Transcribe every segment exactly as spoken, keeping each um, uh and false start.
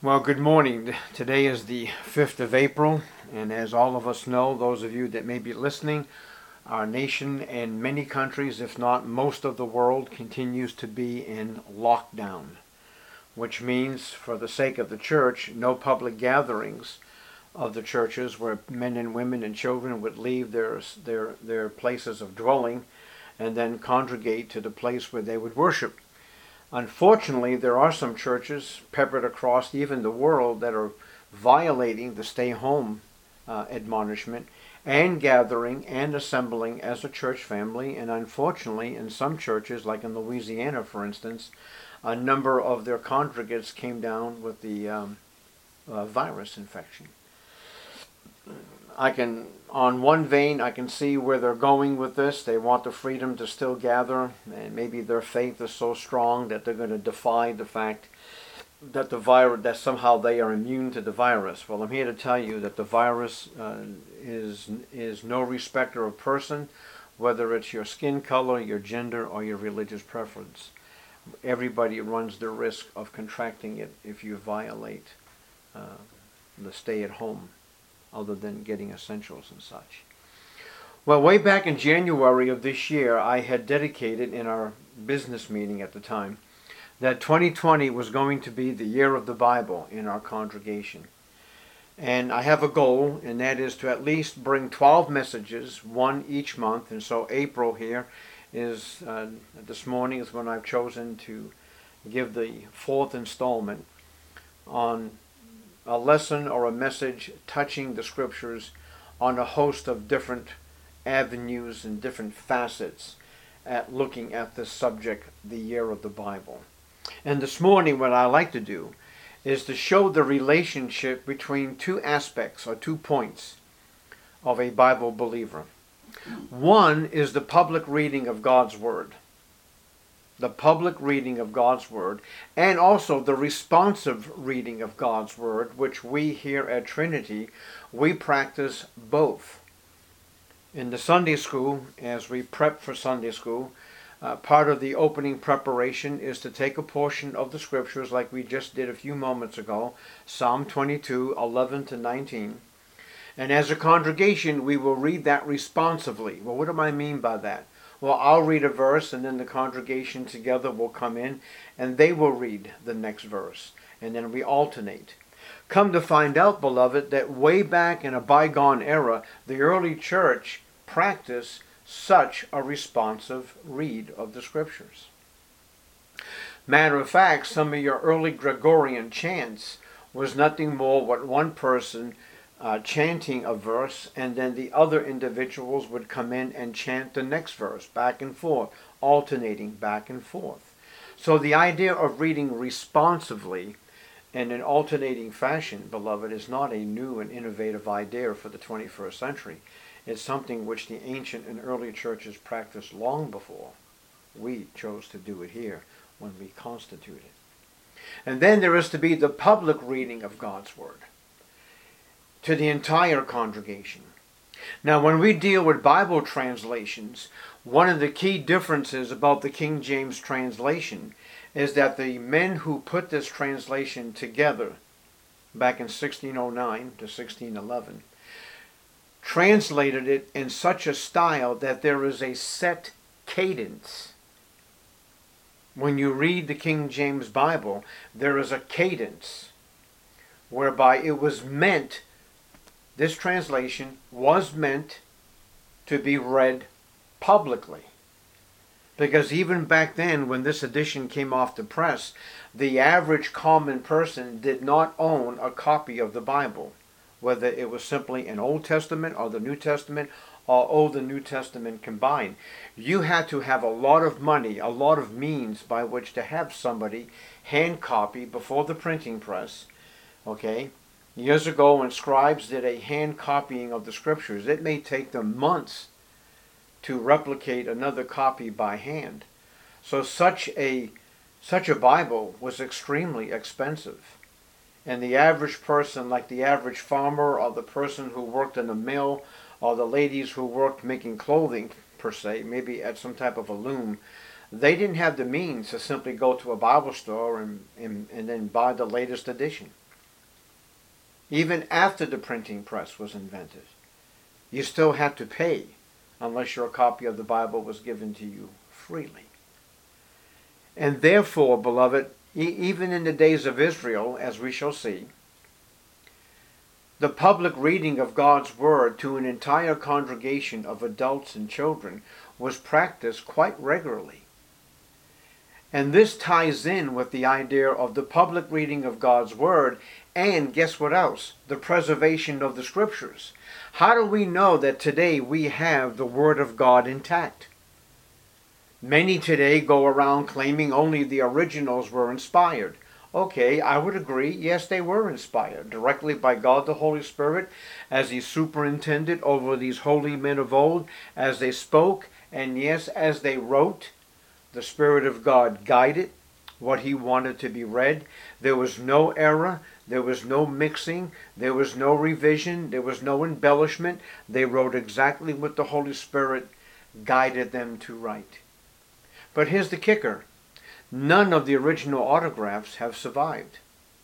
Well, good morning. Today is the fifth of April, and as all of us know, those of you that may be listening, our nation and many countries, if not most of the world, continues to be in lockdown, which means, for the sake of the church, no public gatherings of the churches where men and women and children would leave their, their, their places of dwelling and then congregate to the place where they would worship. Unfortunately, there are some churches peppered across even the world that are violating the stay-home uh, admonishment and gathering and assembling as a church family. And unfortunately, in some churches, like in Louisiana, for instance, a number of their congregants came down with the um, uh, virus infection. I can, on one vein, I can see where they're going with this. They want the freedom to still gather, and maybe their faith is so strong that they're going to defy the fact that the virus, that somehow they are immune to the virus. Well, I'm here to tell you that the virus uh, is is no respecter of person, whether it's your skin color, your gender, or your religious preference. Everybody runs the risk of contracting it if you violate uh, the stay-at-home, other than getting essentials and such. Well, way back in January of this year, I had dedicated in our business meeting at the time that twenty twenty was going to be the year of the Bible in our congregation. And I have a goal, and that is to at least bring twelve messages, one each month. And so April here is, uh, this morning is when I've chosen to give the fourth installment on a lesson or a message touching the scriptures on a host of different avenues and different facets at looking at this subject, the year of the Bible. And this morning what I like to do is to show the relationship between two aspects or two points of a Bible believer. One is the public reading of God's Word. The public reading of God's Word, and also the responsive reading of God's Word, which we here at Trinity, we practice both. In the Sunday school, as we prep for Sunday school, uh, part of the opening preparation is to take a portion of the scriptures like we just did a few moments ago, Psalm twenty-two, eleven to nineteen. And as a congregation, we will read that responsively. Well, what do I mean by that? Well, I'll read a verse, and then the congregation together will come in, and they will read the next verse, and then we alternate. Come to find out, beloved, that way back in a bygone era, the early church practiced such a responsive read of the scriptures. Matter of fact, some of your early Gregorian chants was nothing more what one person Uh, chanting a verse, and then the other individuals would come in and chant the next verse, back and forth, alternating back and forth. So the idea of reading responsively in an alternating fashion, beloved, is not a new and innovative idea for the twenty-first century. It's something which the ancient and early churches practiced long before we chose to do it here when we constituted. And then there is to be the public reading of God's Word to the entire congregation. Now, when we deal with Bible translations, one of the key differences about the King James translation is that the men who put this translation together back in sixteen oh nine to sixteen eleven translated it in such a style that there is a set cadence. When you read the King James Bible, there is a cadence whereby it was meant This translation was meant to be read publicly. Because even back then, when this edition came off the press, the average common person did not own a copy of the Bible, whether it was simply an Old Testament or the New Testament, or Old and New Testament combined. You had to have a lot of money, a lot of means by which to have somebody hand copy before the printing press, okay? Years ago, when scribes did a hand copying of the scriptures, it may take them months to replicate another copy by hand. So such a such a Bible was extremely expensive. And the average person, like the average farmer or the person who worked in the mill or the ladies who worked making clothing per se, maybe at some type of a loom, they didn't have the means to simply go to a Bible store and, and, and then buy the latest edition. Even after the printing press was invented, you still had to pay unless your copy of the Bible was given to you freely. And therefore, beloved, e- even in the days of Israel, as we shall see, the public reading of God's Word to an entire congregation of adults and children was practiced quite regularly. And this ties in with the idea of the public reading of God's Word and, guess what else? The preservation of the Scriptures. How do we know that today we have the Word of God intact? Many today go around claiming only the originals were inspired. Okay, I would agree. Yes, they were inspired directly by God the Holy Spirit as He superintended over these holy men of old, as they spoke, and yes, as they wrote. The Spirit of God guided what He wanted to be read. There was no error. There was no mixing. There was no revision. There was no embellishment. They wrote exactly what the Holy Spirit guided them to write. But here's the kicker. None of the original autographs have survived.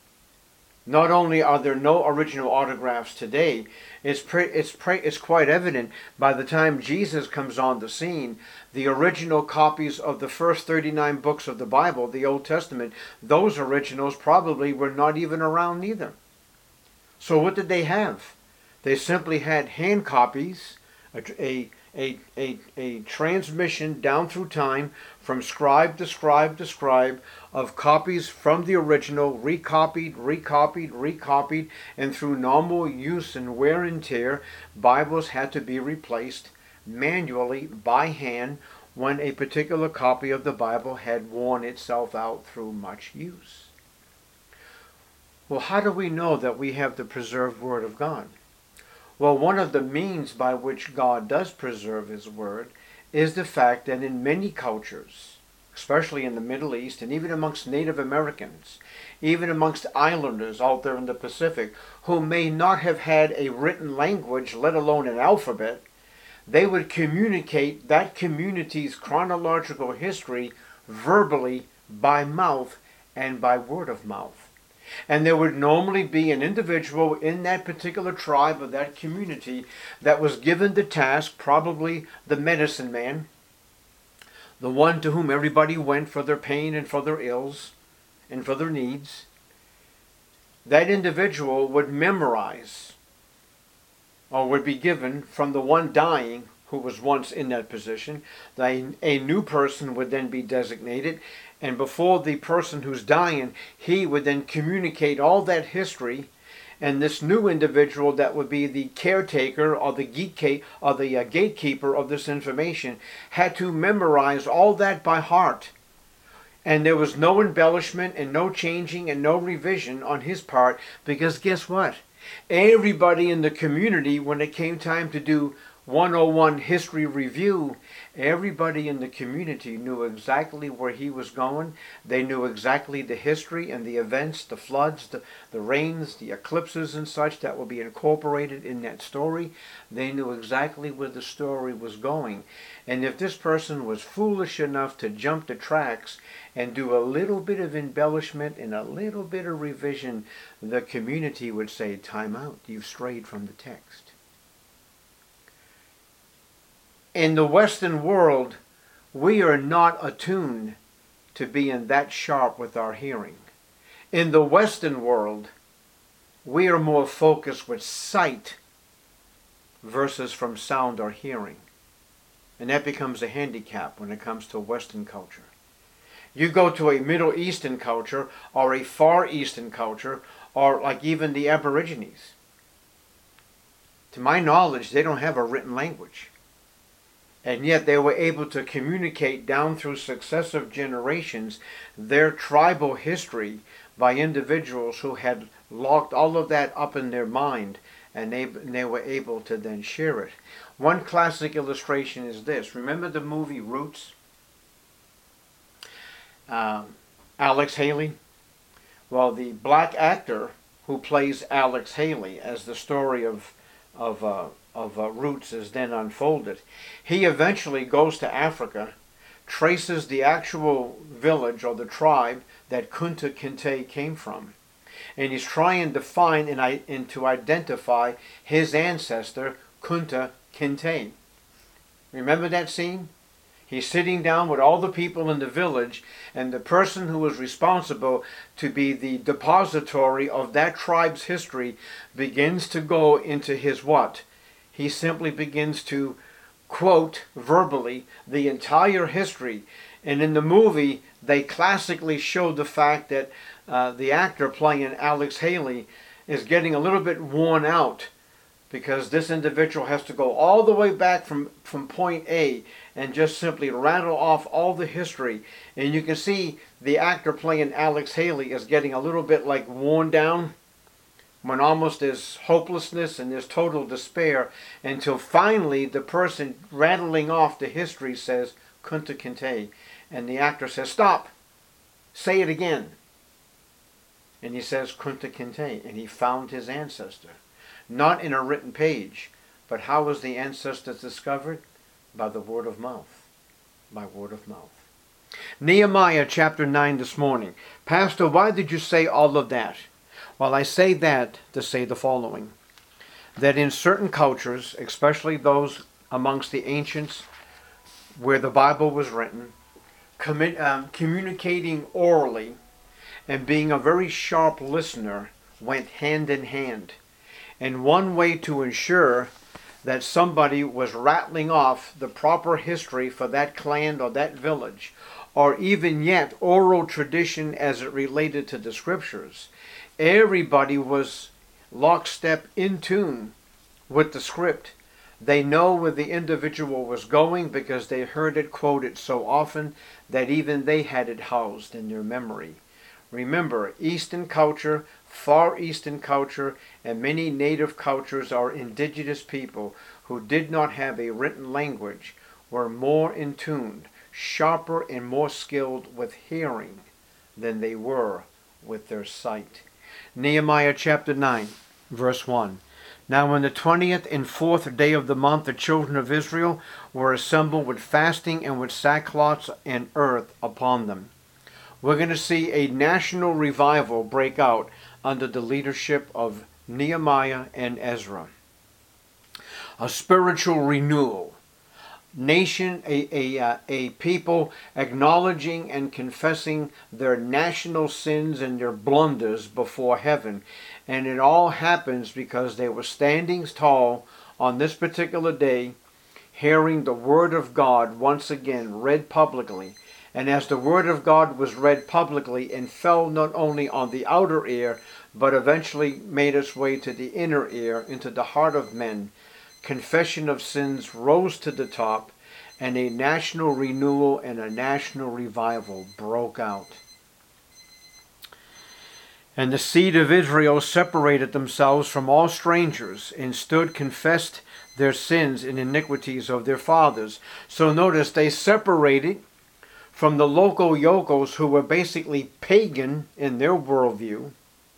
Not only are there no original autographs today, it's, pre- it's, pre- it's quite evident by the time Jesus comes on the scene, the original copies of the first thirty-nine books of the Bible, the Old Testament, those originals probably were not even around either. So what did they have? They simply had hand copies, a, a A, a, a transmission down through time from scribe to scribe to scribe of copies from the original, recopied, recopied, recopied, and through normal use and wear and tear, Bibles had to be replaced manually by hand when a particular copy of the Bible had worn itself out through much use. Well, how do we know that we have the preserved Word of God? Well, one of the means by which God does preserve His Word is the fact that in many cultures, especially in the Middle East and even amongst Native Americans, even amongst islanders out there in the Pacific, who may not have had a written language, let alone an alphabet, they would communicate that community's chronological history verbally by mouth and by word of mouth. And there would normally be an individual in that particular tribe or that community that was given the task, probably the medicine man, the one to whom everybody went for their pain and for their ills and for their needs. That individual would memorize or would be given from the one dying who was once in that position. A new person would then be designated, and before the person who's dying, he would then communicate all that history, and this new individual that would be the caretaker or the geek or the uh, gatekeeper of this information had to memorize all that by heart. And there was no embellishment and no changing and no revision on his part, because guess what? Everybody in the community, when it came time to do one oh one history review, everybody in the community knew exactly where he was going. They knew exactly the history and the events, the floods, the, the rains, the eclipses and such that will be incorporated in that story. They knew exactly where the story was going. And if this person was foolish enough to jump the tracks and do a little bit of embellishment and a little bit of revision, the community would say, "Time out, you've strayed from the text." In the Western world, we are not attuned to being that sharp with our hearing. In the Western world, we are more focused with sight versus from sound or hearing. And that becomes a handicap when it comes to Western culture. You go to a Middle Eastern culture or a Far Eastern culture, or like even the Aborigines. To my knowledge, they don't have a written language. And yet they were able to communicate down through successive generations their tribal history by individuals who had locked all of that up in their mind, and they, and they were able to then share it. One classic illustration is this. Remember the movie Roots? Um, Alex Haley? Well, the black actor who plays Alex Haley, as the story of, of uh, of uh, Roots is then unfolded, he eventually goes to Africa, traces the actual village or the tribe that Kunta Kinte came from, and he's trying to find and, I, and to identify his ancestor, Kunta Kinte. Remember that scene? He's sitting down with all the people in the village, and the person who was responsible to be the depository of that tribe's history begins to go into his what? He simply begins to quote verbally the entire history. And in the movie, they classically showed the fact that uh, the actor playing Alex Haley is getting a little bit worn out, because this individual has to go all the way back from, from point A and just simply rattle off all the history. And you can see the actor playing Alex Haley is getting a little bit like worn down, when almost there's hopelessness and there's total despair, until finally the person rattling off the history says, Kunta Kinte. And the actor says, stop, say it again. And he says, Kunta Kinte. And he found his ancestor. Not in a written page, but how was the ancestors discovered? By the word of mouth. By word of mouth. Nehemiah chapter nine this morning. Pastor, why did you say all of that? Well, I say that to say the following. That in certain cultures, especially those amongst the ancients where the Bible was written, commi- um, communicating orally and being a very sharp listener went hand in hand. And one way to ensure that somebody was rattling off the proper history for that clan or that village, or even yet oral tradition as it related to the scriptures, everybody was lockstep in tune with the script. They know where the individual was going because they heard it quoted so often that even they had it housed in their memory. Remember, Eastern culture, Far Eastern culture, and many native cultures are indigenous people who did not have a written language, were more in tune, sharper and more skilled with hearing than they were with their sight. Nehemiah chapter nine, verse one. Now on the twentieth and fourth day of the month, the children of Israel were assembled with fasting and with sackcloth and earth upon them. We're going to see a national revival break out under the leadership of Nehemiah and Ezra. A spiritual renewal. Nation, a, a, uh, a people acknowledging and confessing their national sins and their blunders before heaven. And it all happens because they were standing tall on this particular day, hearing the Word of God once again read publicly. And as the Word of God was read publicly and fell not only on the outer ear, but eventually made its way to the inner ear, into the heart of men, confession of sins rose to the top, and a national renewal and a national revival broke out. And the seed of Israel separated themselves from all strangers, and stood confessed their sins and iniquities of their fathers. So notice, they separated from the local yokels who were basically pagan in their worldview.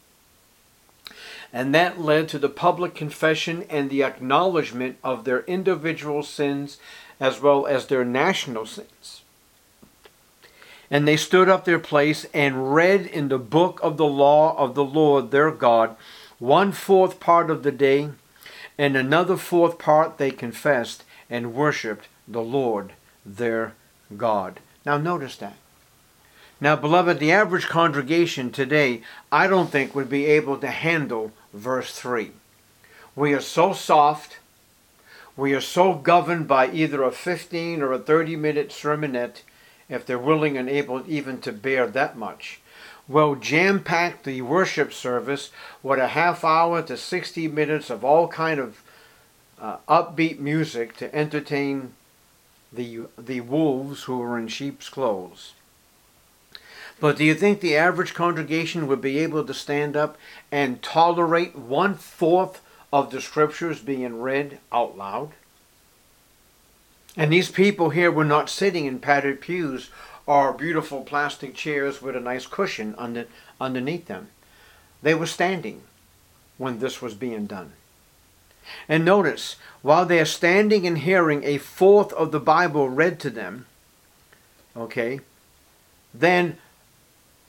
And that led to the public confession and the acknowledgement of their individual sins as well as their national sins. And they stood up their place and read in the book of the law of the Lord their God one fourth part of the day, and another fourth part they confessed and worshipped the Lord their God. Now notice that. Now, beloved, the average congregation today, I don't think would be able to handle verse three. We are so soft. We are so governed by either a fifteen or a thirty minute sermonette, if they're willing and able even to bear that much. Well, jam-pack the worship service with a half hour to sixty minutes of all kind of uh, upbeat music to entertain the the wolves who are in sheep's clothes. But do you think the average congregation would be able to stand up and tolerate one-fourth of the scriptures being read out loud? And these people here were not sitting in padded pews or beautiful plastic chairs with a nice cushion under, underneath them. They were standing when this was being done. And notice, while they are standing and hearing a fourth of the Bible read to them, okay, then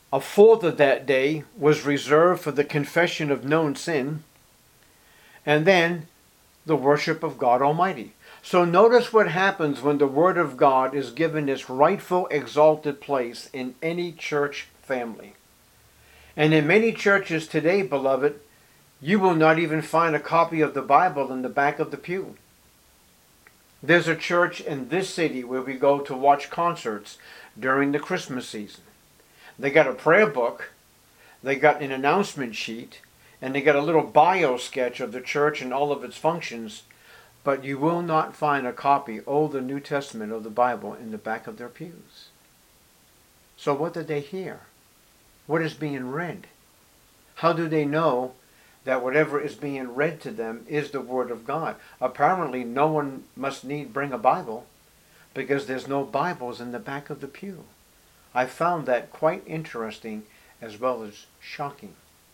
A fourth of that day was reserved for the confession of known sin, and then the worship of God Almighty. So notice what happens when the Word of God is given its rightful exalted place in any church family. And in many churches today, beloved, you will not even find a copy of the Bible in the back of the pew. There's a church in this city where we go to watch concerts during the Christmas season. They got a prayer book, they got an announcement sheet, and they got a little bio sketch of the church and all of its functions, but you will not find a copy, Old or New Testament, of the Bible in the back of their pews. So what did they hear? What is being read? How do they know that whatever is being read to them is the Word of God? Apparently no one must need bring a Bible, because there's no Bibles in the back of the pew. I found that quite interesting as well as shocking.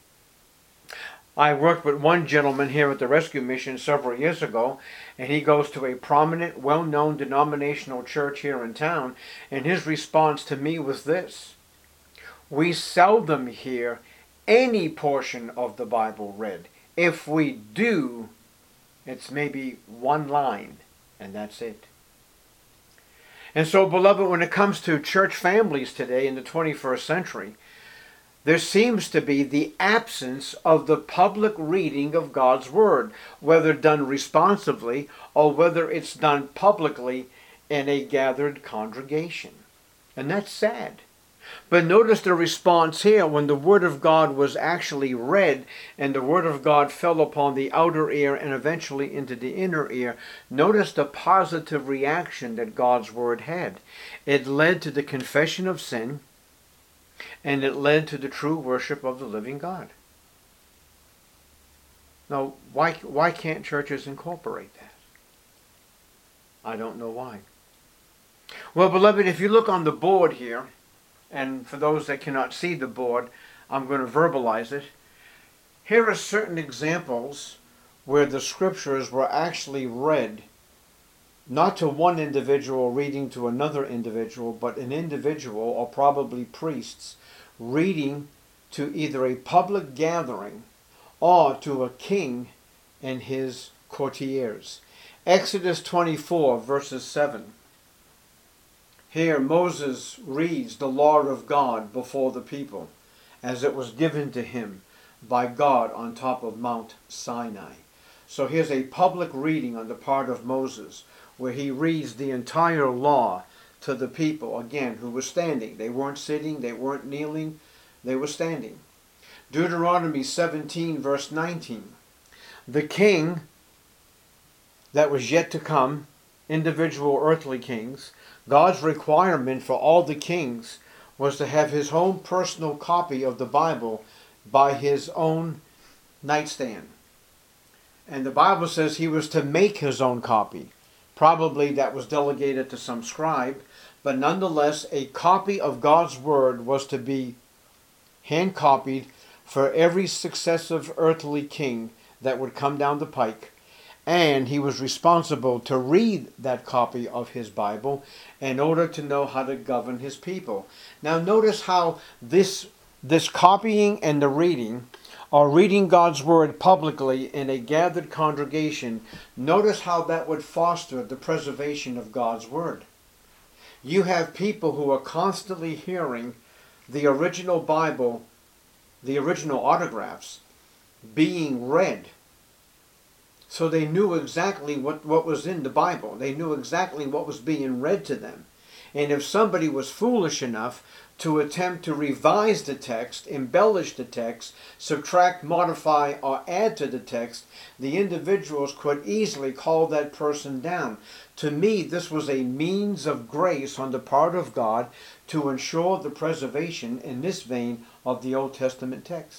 I worked with one gentleman here at the Rescue Mission several years ago, and he goes to a prominent, well-known denominational church here in town, and his response to me was this: we seldom hear any portion of the Bible read. If we do, it's maybe one line, and that's it. And so, beloved, when it comes to church families today in the twenty-first century, there seems to be the absence of the public reading of God's Word, whether done responsively or whether it's done publicly in a gathered congregation. And that's sad. But notice the response here when the Word of God was actually read and the Word of God fell upon the outer ear and eventually into the inner ear. Notice the positive reaction that God's Word had. It led to the confession of sin, and it led to the true worship of the living God. Now, why, why can't churches incorporate that? I don't know why. Well, beloved, if you look on the board here, and for those that cannot see the board, I'm going to verbalize it. Here are certain examples where the scriptures were actually read, not to one individual reading to another individual, but an individual, or probably priests, reading to either a public gathering or to a king and his courtiers. Exodus twenty-four, verses seven. Here Moses reads the law of God before the people, as it was given to him by God on top of Mount Sinai. So here's a public reading on the part of Moses, where he reads the entire law to the people, again, who were standing. They weren't sitting, they weren't kneeling, they were standing. Deuteronomy seventeen, verse nineteen. The king that was yet to come, individual earthly kings, God's requirement for all the kings was to have his own personal copy of the Bible by his own nightstand. And the Bible says he was to make his own copy. Probably that was delegated to some scribe, but nonetheless a copy of God's Word was to be hand copied for every successive earthly king that would come down the pike. And he was responsible to read that copy of his Bible in order to know how to govern his people. Now notice how this, this copying and the reading, or reading God's Word publicly in a gathered congregation, notice how that would foster the preservation of God's Word. You have people who are constantly hearing the original Bible, the original autographs, being read. So they knew exactly what, what was in the Bible. They knew exactly what was being read to them. And if somebody was foolish enough to attempt to revise the text, embellish the text, subtract, modify, or add to the text, the individuals could easily call that person down. To me, this was a means of grace on the part of God to ensure the preservation, in this vein, of the Old Testament text.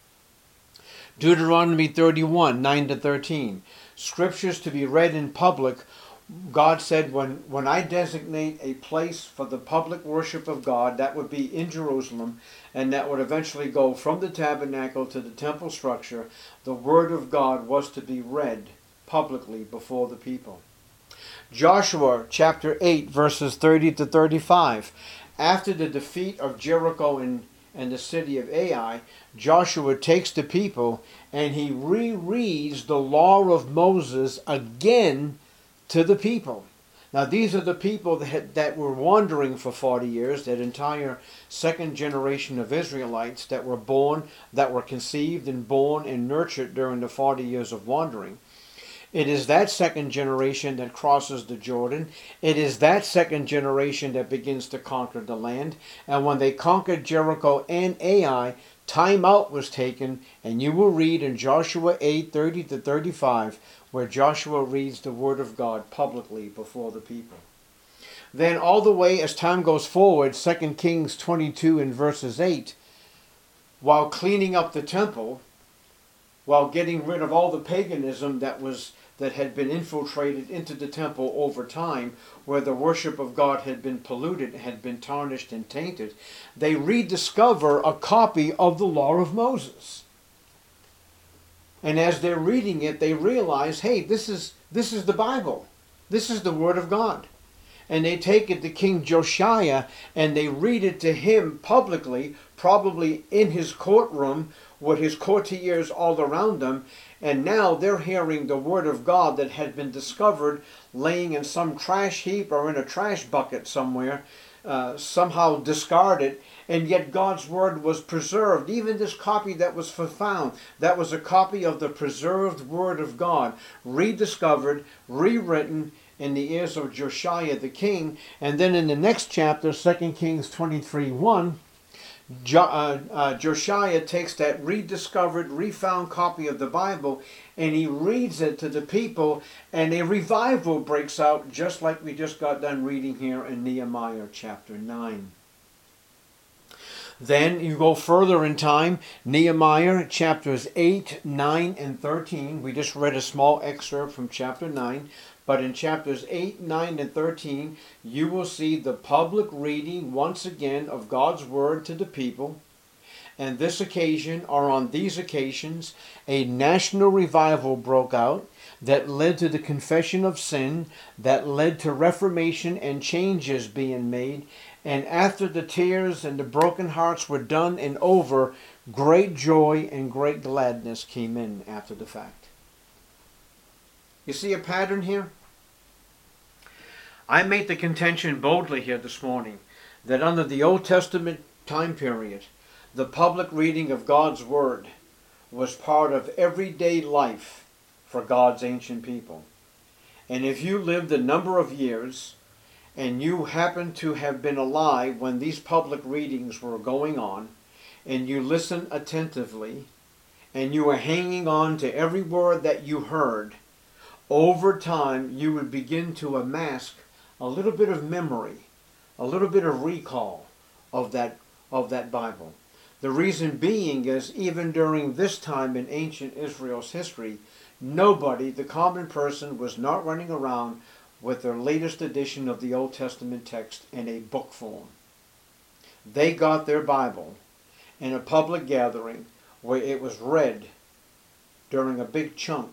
Deuteronomy thirty-one, nine to thirteen. Scriptures to be read in public. God said, when, when I designate a place for the public worship of God, that would be in Jerusalem, and that would eventually go from the tabernacle to the temple structure, the Word of God was to be read publicly before the people. Joshua chapter eight, verses thirty to thirty-five. After the defeat of Jericho in, and the city of Ai, Joshua takes the people and he rereads the law of Moses again to the people. Now these are the people that, had, that were wandering for forty years, that entire second generation of Israelites that were born, that were conceived and born and nurtured during the forty years of wandering. It is that second generation that crosses the Jordan. It is that second generation that begins to conquer the land. And when they conquered Jericho and Ai, time out was taken, and you will read in Joshua eight, thirty to thirty-five, where Joshua reads the word of God publicly before the people. Then all the way as time goes forward, Second Kings twenty-two and verses eight, while cleaning up the temple, while getting rid of all the paganism that was that had been infiltrated into the temple over time, where the worship of God had been polluted, had been tarnished and tainted, they rediscover a copy of the law of Moses. And as they're reading it, they realize, hey, this is this is the Bible. This is the Word of God. And they take it to King Josiah and they read it to him publicly, probably in his courtroom with his courtiers all around them. And now they're hearing the Word of God that had been discovered laying in some trash heap or in a trash bucket somewhere, uh, somehow discarded. And yet God's Word was preserved. Even this copy that was found, that was a copy of the preserved Word of God, rediscovered, rewritten in the ears of Josiah the king. And then in the next chapter, Second Kings twenty-three one, Jo uh, uh, Josiah takes that rediscovered, refound copy of the Bible and he reads it to the people, and a revival breaks out, just like we just got done reading here in Nehemiah chapter nine. Then you go further in time, Nehemiah chapters eight, nine, and thirteen. We just read a small excerpt from chapter nine. But in chapters eight, nine, and thirteen, you will see the public reading once again of God's Word to the people. And this occasion, or on these occasions, a national revival broke out that led to the confession of sin, that led to reformation and changes being made. And after the tears and the broken hearts were done and over, great joy and great gladness came in after the fact. You see a pattern here? I make the contention boldly here this morning that under the Old Testament time period, the public reading of God's Word was part of everyday life for God's ancient people. And if you lived a number of years and you happened to have been alive when these public readings were going on, and you listened attentively, and you were hanging on to every word that you heard, over time you would begin to amass a little bit of memory, a little bit of recall of that, of that Bible. The reason being is, even during this time in ancient Israel's history, nobody, the common person, was not running around with their latest edition of the Old Testament text in a book form. They got their Bible in a public gathering where it was read during a big chunk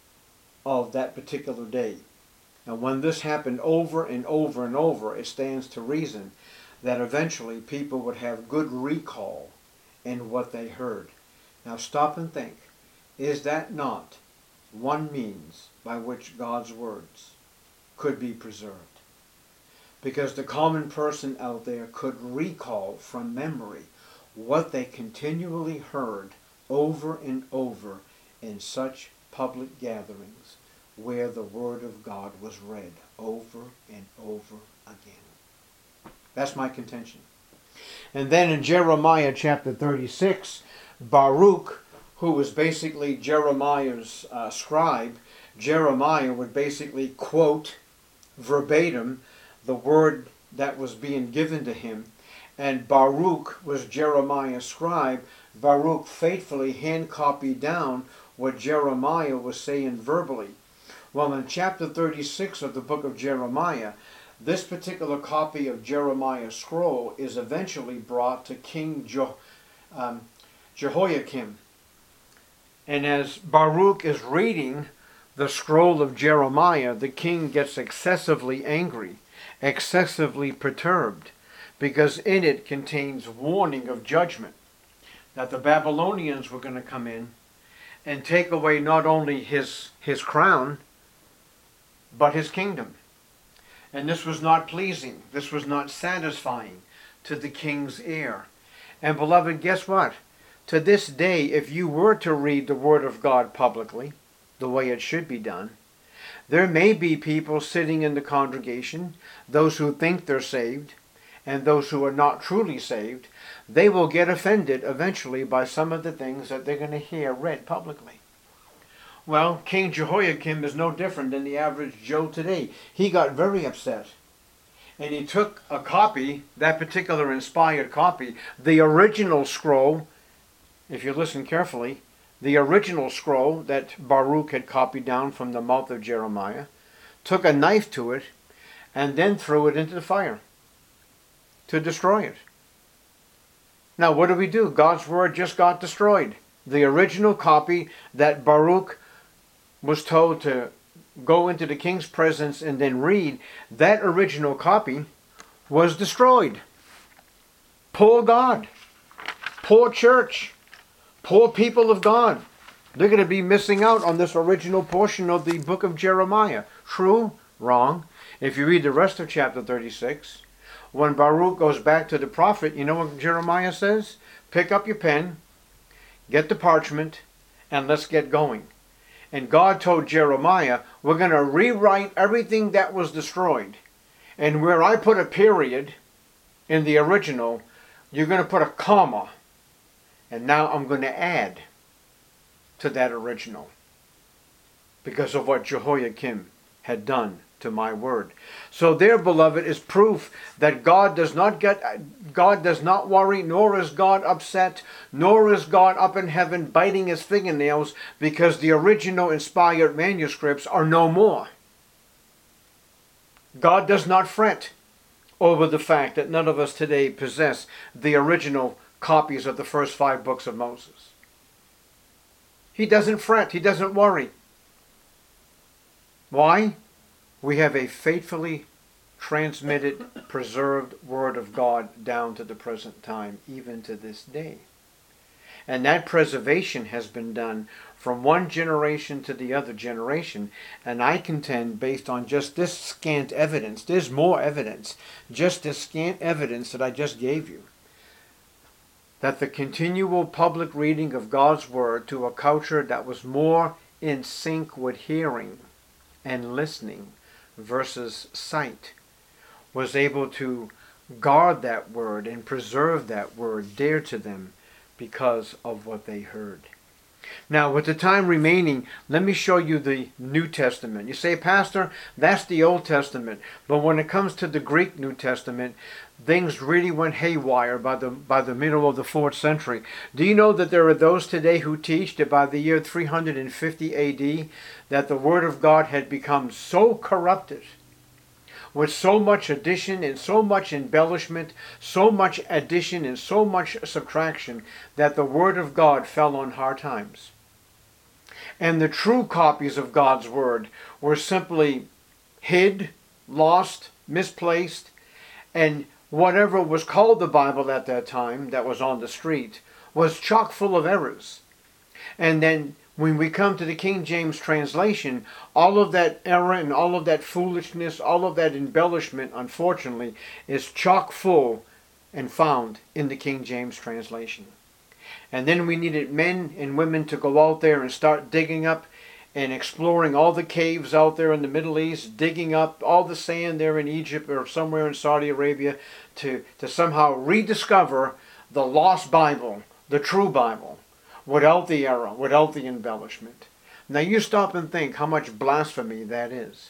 of that particular day. And when this happened over and over and over, it stands to reason that eventually people would have good recall in what they heard. Now stop and think. Is that not one means by which God's words could be preserved? Because the common person out there could recall from memory what they continually heard over and over in such public gatherings where the Word of God was read over and over again. That's my contention. And then in Jeremiah chapter thirty-six, Baruch, who was basically Jeremiah's uh, scribe, Jeremiah would basically quote verbatim the word that was being given to him. And Baruch was Jeremiah's scribe. Baruch faithfully hand copied down what Jeremiah was saying verbally. Well, in chapter thirty-six of the book of Jeremiah, this particular copy of Jeremiah's scroll is eventually brought to King Je um, Jehoiakim. And as Baruch is reading the scroll of Jeremiah, the king gets excessively angry, excessively perturbed, because in it contains warning of judgment, that the Babylonians were going to come in and take away not only his, his crown, but his kingdom. And this was not pleasing. This was not satisfying to the king's ear. And beloved, guess what? To this day, if you were to read the Word of God publicly, the way it should be done, there may be people sitting in the congregation, those who think they're saved, and those who are not truly saved. They will get offended eventually by some of the things that they're going to hear read publicly. Well, King Jehoiakim is no different than the average Joe today. He got very upset. And he took a copy, that particular inspired copy, the original scroll, if you listen carefully, the original scroll that Baruch had copied down from the mouth of Jeremiah, took a knife to it, and then threw it into the fire to destroy it. Now, what do we do? God's word just got destroyed. The original copy that Baruch was told to go into the king's presence and then read, that original copy was destroyed. Poor God. Poor church. Poor people of God. They're going to be missing out on this original portion of the book of Jeremiah. True? Wrong. If you read the rest of chapter thirty-six, when Baruch goes back to the prophet, you know what Jeremiah says? Pick up your pen, get the parchment, and let's get going. And God told Jeremiah, we're going to rewrite everything that was destroyed. And where I put a period in the original, you're going to put a comma. And now I'm going to add to that original because of what Jehoiakim had done to my word. So there, beloved, is proof that God does not get, God does not worry, nor is God upset, nor is God up in heaven biting his fingernails because the original inspired manuscripts are no more. God does not fret over the fact that none of us today possess the original copies of the first five books of Moses. He doesn't fret. He doesn't worry. Why? We have a faithfully transmitted, preserved Word of God down to the present time, even to this day. And that preservation has been done from one generation to the other generation. And I contend, based on just this scant evidence, there's more evidence, just this scant evidence that I just gave you, that the continual public reading of God's Word to a culture that was more in sync with hearing and listening versus sight was able to guard that Word and preserve that Word dear to them because of what they heard. Now, with the time remaining, let me show you the New Testament. You say, Pastor, that's the Old Testament. But when it comes to the Greek New Testament, things really went haywire by the by the middle of the fourth century. Do you know that there are those today who teach that by the year three hundred fifty A D that the Word of God had become so corrupted, with so much addition and so much embellishment, so much addition and so much subtraction, that the Word of God fell on hard times. And the true copies of God's Word were simply hid, lost, misplaced, and whatever was called the Bible at that time that was on the street was chock full of errors. And then when we come to the King James translation, all of that error and all of that foolishness, all of that embellishment, unfortunately, is chock full and found in the King James translation. And then we needed men and women to go out there and start digging up and exploring all the caves out there in the Middle East, digging up all the sand there in Egypt or somewhere in Saudi Arabia to, to somehow rediscover the lost Bible, the true Bible, without the error, without the embellishment. Now you stop and think how much blasphemy that is.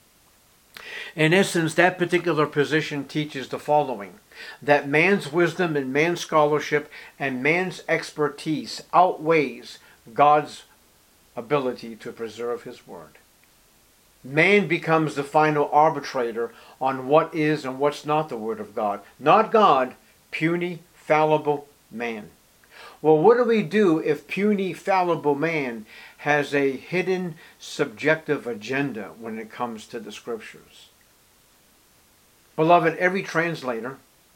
In essence, that particular position teaches the following: that man's wisdom and man's scholarship and man's expertise outweighs God's ability to preserve his word. Man becomes the final arbitrator on what is and what's not the word of God. Not God, puny, fallible man. Well, what do we do if puny, fallible man has a hidden, subjective agenda when it comes to the Scriptures? Beloved, every translator,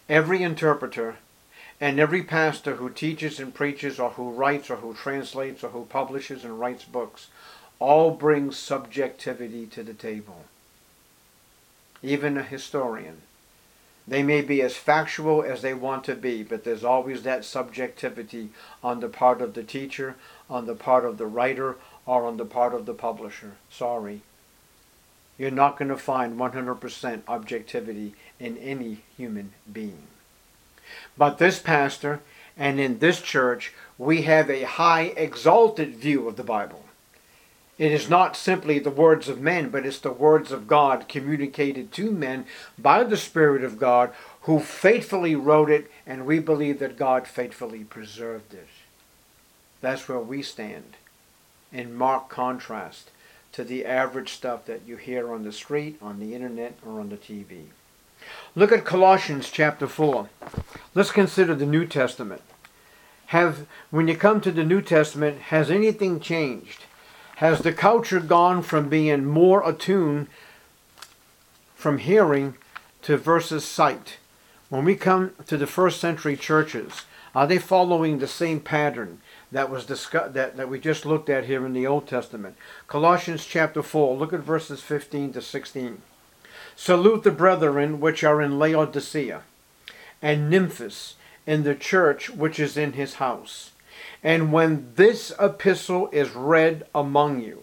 every interpreter, and every pastor who teaches and preaches, or who writes, or who translates, or who publishes and writes books, all bring subjectivity to the table. Even a historian. They may be as factual as they want to be, but there's always that subjectivity on the part of the teacher, on the part of the writer, or on the part of the publisher. Sorry. You're not going to find one hundred percent objectivity in any human being. But this pastor and in this church, we have a high exalted view of the Bible. It is not simply the words of men, but it's the words of God communicated to men by the Spirit of God, who faithfully wrote it, and we believe that God faithfully preserved it. That's where we stand, in marked contrast to the average stuff that you hear on the street, on the internet, or on the T V. Look at Colossians chapter four. Let's consider the New Testament. Have, when you come to the New Testament, has anything changed? Has the culture gone from being more attuned from hearing to versus sight? When we come to the first century churches, are they following the same pattern that was discussed, that, that we just looked at here in the Old Testament? Colossians chapter four, look at verses fifteen to sixteen. Salute the brethren which are in Laodicea, and Nymphas in the church which is in his house. And when this epistle is read among you,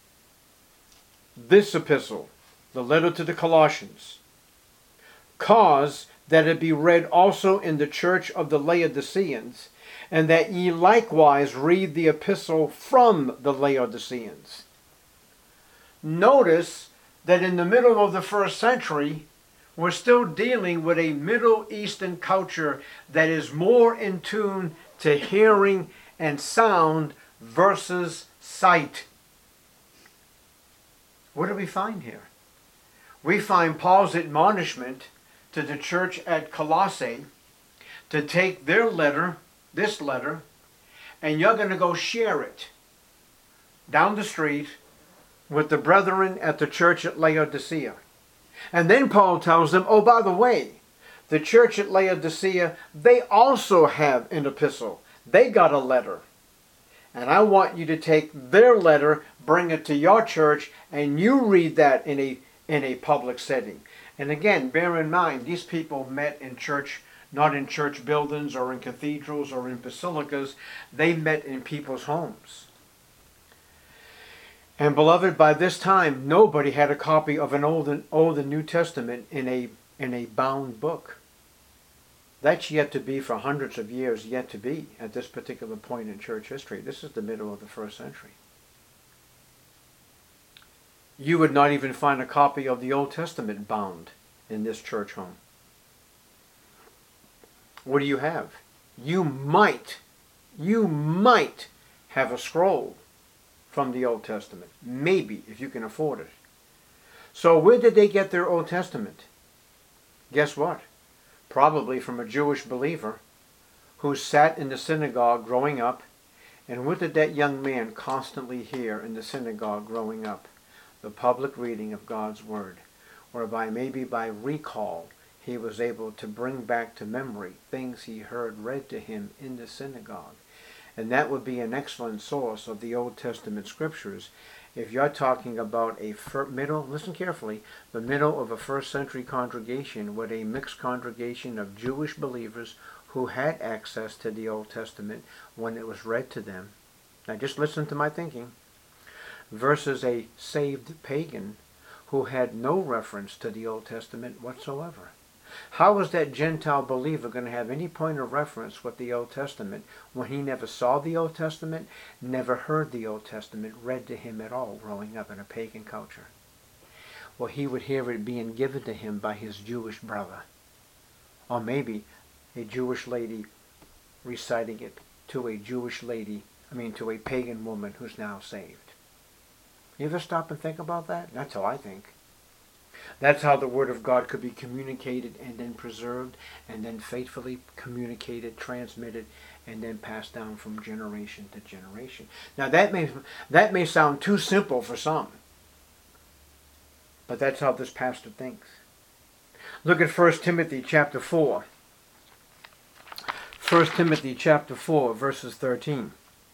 this epistle, the letter to the Colossians, cause that it be read also in the church of the Laodiceans, and that ye likewise read the epistle from the Laodiceans. Notice that in the middle of the first century, we're still dealing with a Middle Eastern culture that is more in tune to hearing and sound versus sight. What do we find here? We find Paul's admonishment to the church at Colossae to take their letter, this letter, and you're going to go share it down the street with the brethren at the church at Laodicea. And then Paul tells them, oh, by the way, the church at Laodicea, they also have an epistle. They got a letter. And I want you to take their letter, bring it to your church, and you read that in a, in a public setting. And again, bear in mind, these people met in church, not in church buildings or in cathedrals or in basilicas. They met in people's homes. And beloved, by this time, nobody had a copy of an Old and, Old and New Testament in a, in a bound book. That's yet to be, for hundreds of years, yet to be at this particular point in church history. This is the middle of the first century. You would not even find a copy of the Old Testament bound in this church home. What do you have? You might, you might have a scroll from the Old Testament. Maybe, if you can afford it. So where did they get their Old Testament? Guess what? Probably from a Jewish believer who sat in the synagogue growing up. And what did that young man constantly hear in the synagogue growing up? The public reading of God's Word, whereby maybe by recall he was able to bring back to memory things he heard read to him in the synagogue. And that would be an excellent source of the Old Testament scriptures. If you're talking about a middle, listen carefully, the middle of a first century congregation with a mixed congregation of Jewish believers who had access to the Old Testament when it was read to them. Now just listen to my thinking. Versus a saved pagan who had no reference to the Old Testament whatsoever. How is that Gentile believer going to have any point of reference with the Old Testament when he never saw the Old Testament, never heard the Old Testament read to him at all growing up in a pagan culture? Well, he would hear it being given to him by his Jewish brother. Or maybe a Jewish lady reciting it to a Jewish lady, I mean to a pagan woman who's now saved. You ever stop and think about that? That's how I think. That's how the Word of God could be communicated and then preserved and then faithfully communicated, transmitted, and then passed down from generation to generation. Now that may, that may sound too simple for some, but that's how this pastor thinks. Look at First Timothy chapter four. First Timothy chapter four, verses thirteen.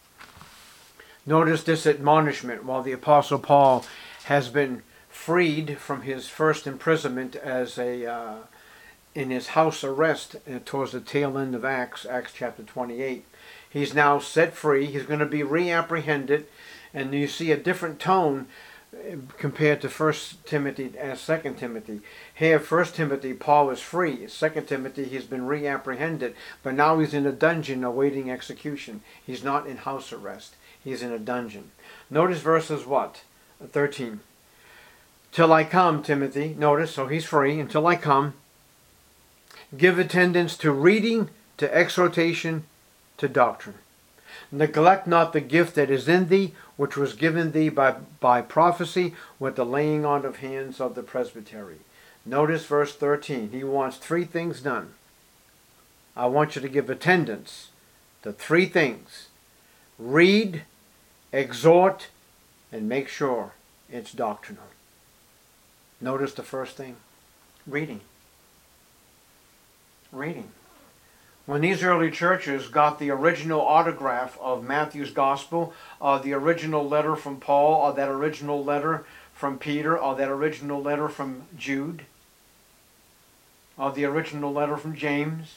Notice this admonishment while the Apostle Paul has been freed from his first imprisonment as a uh, in his house arrest uh, towards the tail end of Acts, Acts chapter twenty-eight. He's now set free. He's going to be reapprehended, and you see a different tone compared to First Timothy and Second Timothy. Here, First Timothy, Paul is free. Second Timothy, he's been reapprehended, but now he's in a dungeon awaiting execution. He's not in house arrest. He's in a dungeon. Notice verses what? thirteen. Till I come, Timothy. Notice, so he's free. Until I come, give attendance to reading, to exhortation, to doctrine. Neglect not the gift that is in thee, which was given thee by, by prophecy with the laying on of hands of the presbytery. Notice verse thirteen. He wants three things done. I want you to give attendance to three things. Read, exhort, and make sure it's doctrinal. Notice the first thing. Reading. Reading. When these early churches got the original autograph of Matthew's Gospel, or the original letter from Paul, or that original letter from Peter, or that original letter from Jude, or the original letter from James,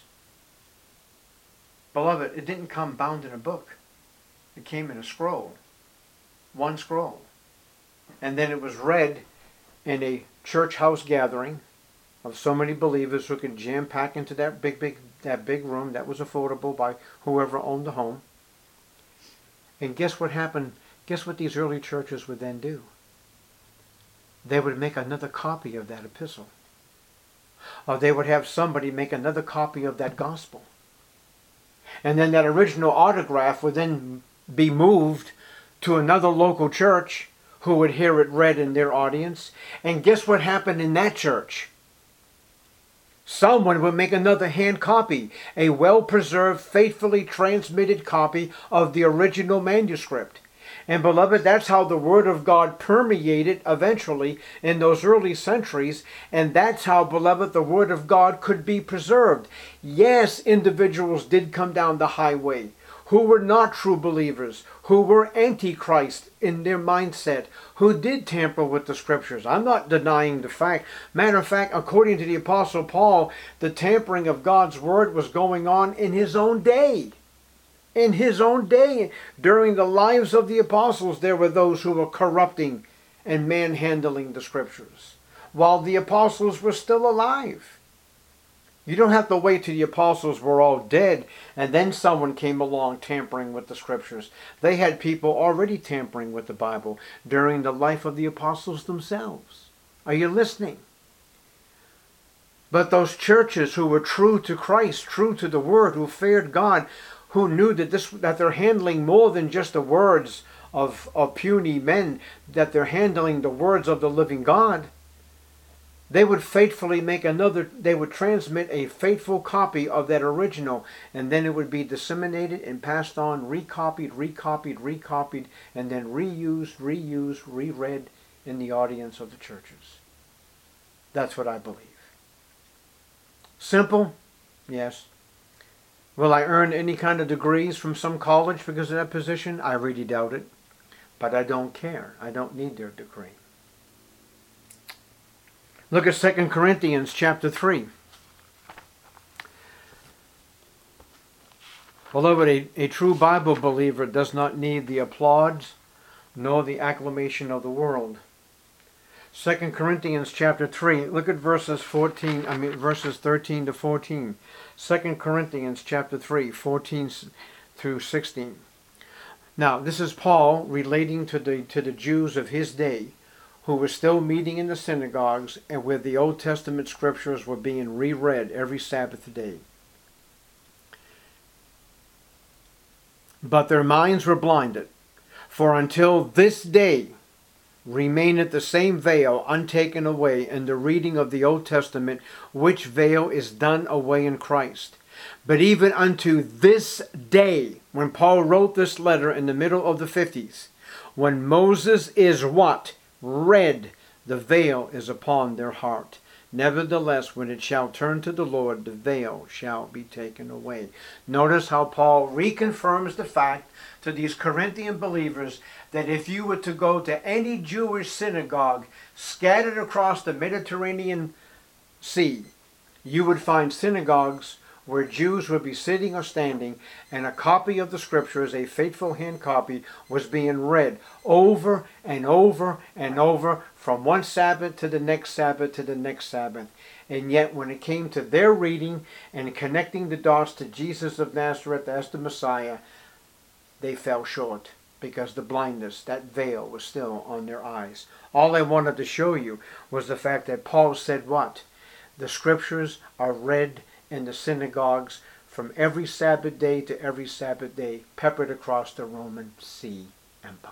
beloved, it didn't come bound in a book. It came in a scroll. One scroll. And then it was read in a church house gathering of so many believers who could jam pack into that big, big, that big room that was affordable by whoever owned the home. And guess what happened? Guess what these early churches would then do? They would make another copy of that epistle. Or they would have somebody make another copy of that gospel. And then that original autograph would then be moved to another local church who would hear it read in their audience. And guess what happened in that church? Someone would make another hand copy, a well-preserved, faithfully transmitted copy of the original manuscript. And beloved, that's how the Word of God permeated eventually in those early centuries. And that's how, beloved, the Word of God could be preserved. Yes, individuals did come down the highway who were not true believers, who were antichrist in their mindset, who did tamper with the Scriptures. I'm not denying the fact. Matter of fact, according to the Apostle Paul, the tampering of God's Word was going on in his own day. In his own day, during the lives of the apostles, there were those who were corrupting and manhandling the Scriptures, while the apostles were still alive. You don't have to wait till the apostles were all dead and then someone came along tampering with the Scriptures. They had people already tampering with the Bible during the life of the apostles themselves. Are you listening? But those churches who were true to Christ, true to the Word, who feared God, who knew that this that they're handling more than just the words of, of puny men, that they're handling the words of the living God, they would faithfully make another, they would transmit a faithful copy of that original, and then it would be disseminated and passed on, recopied, recopied, recopied, and then reused, reused, reread in the audience of the churches. That's what I believe. Simple? Yes. Will I earn any kind of degrees from some college because of that position? I really doubt it. But I don't care. I don't need their degree. Look at Second Corinthians chapter three. Beloved, a, a true Bible believer does not need the applause nor the acclamation of the world. Second Corinthians chapter three, look at verses fourteen, I mean verses thirteen to fourteen. Second Corinthians chapter three, fourteen through sixteen. Now, this is Paul relating to the to the Jews of his day, who were still meeting in the synagogues and where the Old Testament scriptures were being reread every Sabbath day. But their minds were blinded, for until this day remaineth the same veil untaken away in the reading of the Old Testament, which veil is done away in Christ. But even unto this day, when Paul wrote this letter in the middle of the fifties, when Moses is what? Read, the veil is upon their heart. Nevertheless, when it shall turn to the Lord, the veil shall be taken away. Notice how Paul reconfirms the fact to these Corinthian believers that if you were to go to any Jewish synagogue scattered across the Mediterranean Sea, you would find synagogues where Jews would be sitting or standing, and a copy of the Scriptures, a faithful hand copy, was being read over and over and over from one Sabbath to the next Sabbath to the next Sabbath. And yet when it came to their reading and connecting the dots to Jesus of Nazareth as the Messiah, they fell short because the blindness, that veil, was still on their eyes. All I wanted to show you was the fact that Paul said what? The Scriptures are read in the synagogues from every Sabbath day to every Sabbath day, peppered across the Roman Sea Empire.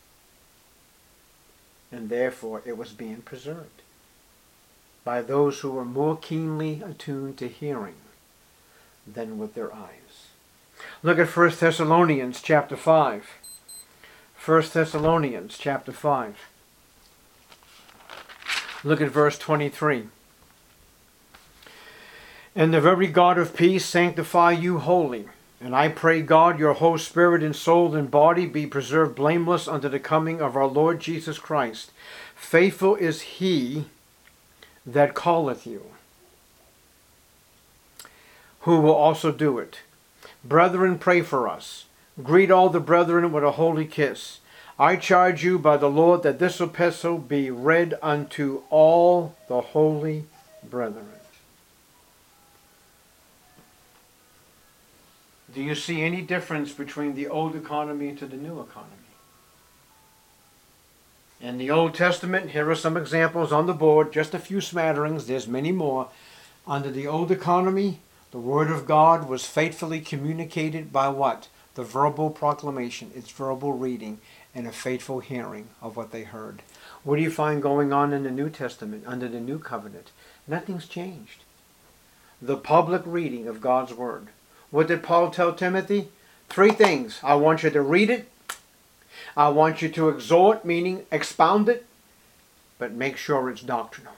And therefore it was being preserved by those who were more keenly attuned to hearing than with their eyes. Look at First Thessalonians chapter five. First Thessalonians chapter five. Look at verse twenty-three. And the very God of peace sanctify you wholly. And I pray God your whole spirit and soul and body be preserved blameless unto the coming of our Lord Jesus Christ. Faithful is he that calleth you, who will also do it. Brethren, pray for us. Greet all the brethren with a holy kiss. I charge you by the Lord that this epistle be read unto all the holy brethren. Do you see any difference between the old economy to the new economy? In the Old Testament, here are some examples on the board, just a few smatterings, there's many more. Under the old economy, the Word of God was faithfully communicated by what? The verbal proclamation, its verbal reading, and a faithful hearing of what they heard. What do you find going on in the New Testament, under the New Covenant? Nothing's changed. The public reading of God's Word. What did Paul tell Timothy? Three things. I want you to read it. I want you to exhort, meaning expound it, but make sure it's doctrinal.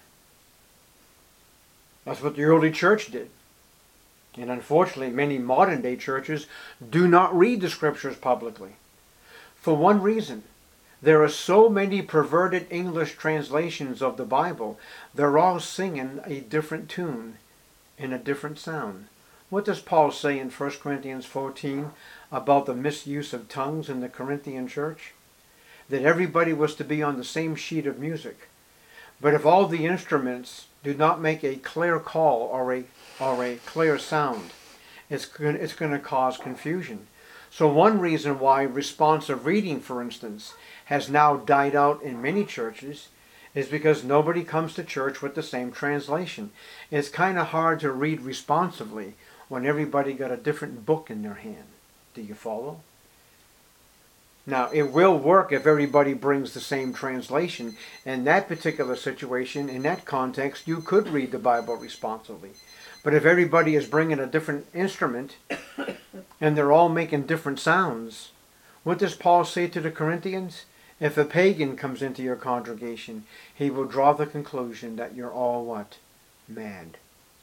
That's what the early church did. And unfortunately, many modern day churches do not read the Scriptures publicly. For one reason, there are so many perverted English translations of the Bible. They're all singing a different tune in a different sound. What does Paul say in First Corinthians fourteen about the misuse of tongues in the Corinthian church? That everybody was to be on the same sheet of music. But if all the instruments do not make a clear call or a, or a clear sound, it's going, it's going to cause confusion. So one reason why responsive reading, for instance, has now died out in many churches is because nobody comes to church with the same translation. It's kind of hard to read responsively when everybody got a different book in their hand. Do you follow? Now, it will work if everybody brings the same translation. In that particular situation, in that context, you could read the Bible responsively. But if everybody is bringing a different instrument and they're all making different sounds, what does Paul say to the Corinthians? If a pagan comes into your congregation, he will draw the conclusion that you're all what? Mad.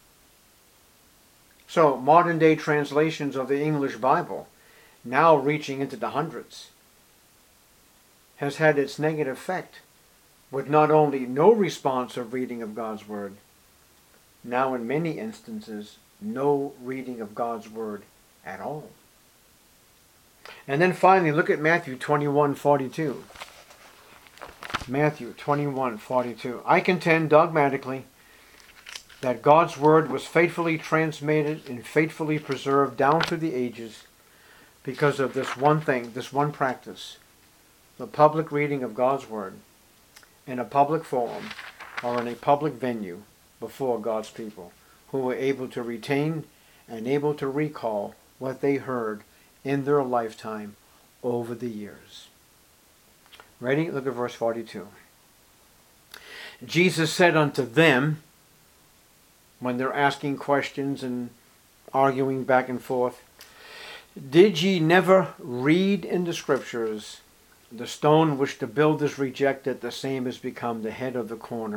So, modern day translations of the English Bible, now reaching into the hundreds, has had its negative effect with not only no responsive reading of God's Word, now in many instances, no reading of God's Word at all. And then finally, look at Matthew twenty-one forty-two. Matthew twenty-one forty-two. I contend dogmatically that God's Word was faithfully transmitted and faithfully preserved down through the ages because of this one thing, this one practice, the public reading of God's Word in a public forum or in a public venue before God's people, who were able to retain and able to recall what they heard in their lifetime over the years. Ready? Look at verse forty-two. Jesus said unto them, when they're asking questions and arguing back and forth, did ye never read in the Scriptures, the stone which the builders rejected, the same has become the head of the corner.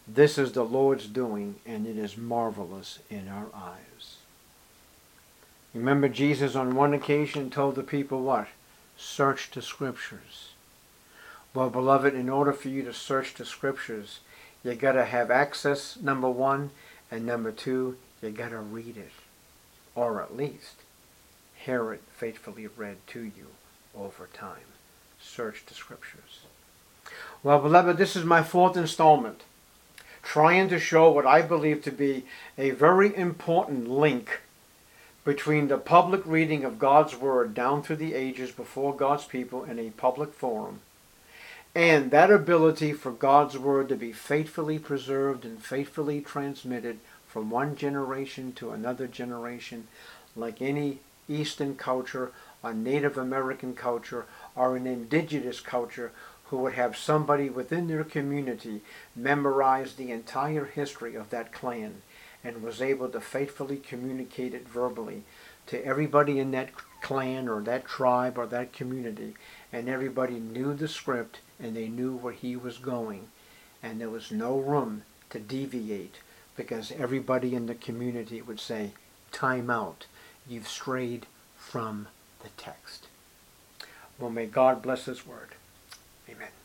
This is the Lord's doing, and it is marvelous in our eyes. Remember, Jesus on one occasion told the people what? Search the Scriptures. Well, beloved, in order for you to search the Scriptures, you got to have access, number one, and number two, you got to read it, or at least hear it faithfully read to you over time. Search the Scriptures. Well, beloved, this is my fourth installment, trying to show what I believe to be a very important link between the public reading of God's Word down through the ages before God's people in a public forum, and that ability for God's Word to be faithfully preserved and faithfully transmitted from one generation to another generation, like any Eastern culture, or Native American culture, or an indigenous culture, who would have somebody within their community memorize the entire history of that clan and was able to faithfully communicate it verbally to everybody in that clan or that tribe or that community, and everybody knew the script and they knew where he was going, and there was no room to deviate, because everybody in the community would say, time out, you've strayed from the text. Well, may God bless His Word. Amen.